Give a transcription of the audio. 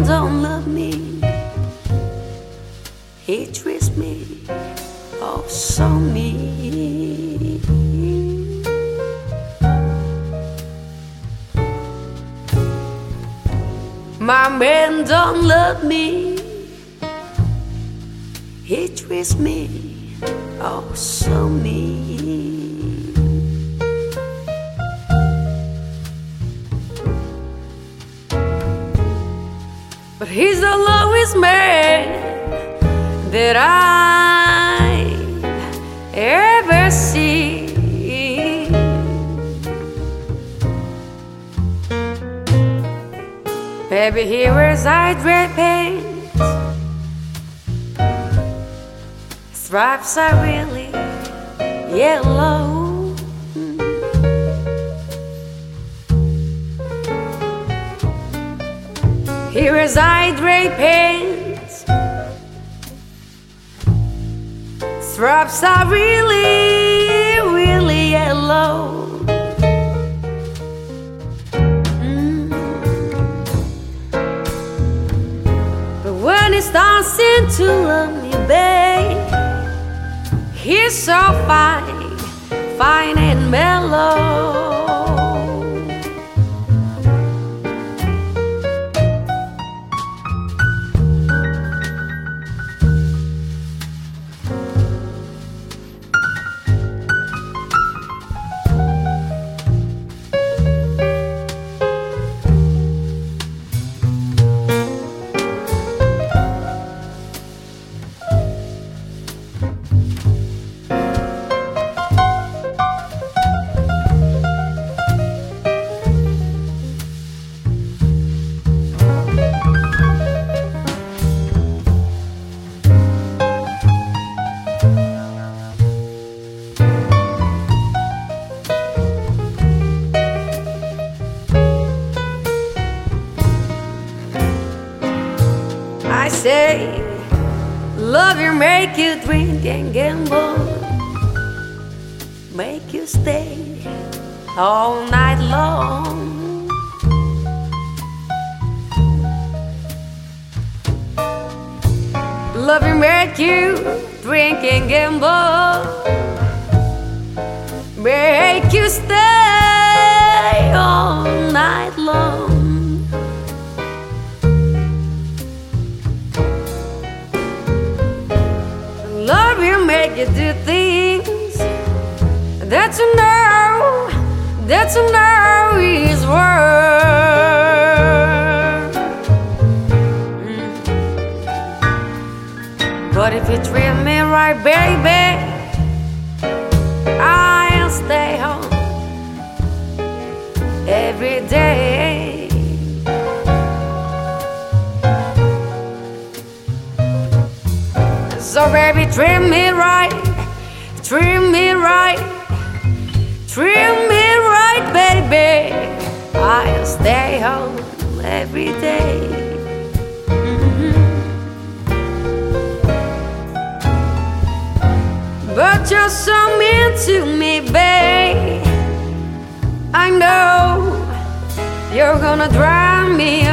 don't love me. He treats me oh so mean. My man don't love me. He treats me oh so mean. But he's the lowest man that I've ever seen. Baby, he wears high-dress pants. Stripes are really yellow. He wears high-dress pants. Stripes are really, really yellow. But when he starts to love me, babe, he's so fine, fine and mellow. I say, love you, make you drink and gamble, make you stay all night long. Love you, make you drink and gamble, make you stay all night long. Love you, make you do things that you know is worth. But if you treat me right, baby, I'll stay home every day. So baby, treat me right, treat me right, treat me right, baby. I'll stay home every day. But you're so mean to me, babe. I know you're gonna drive me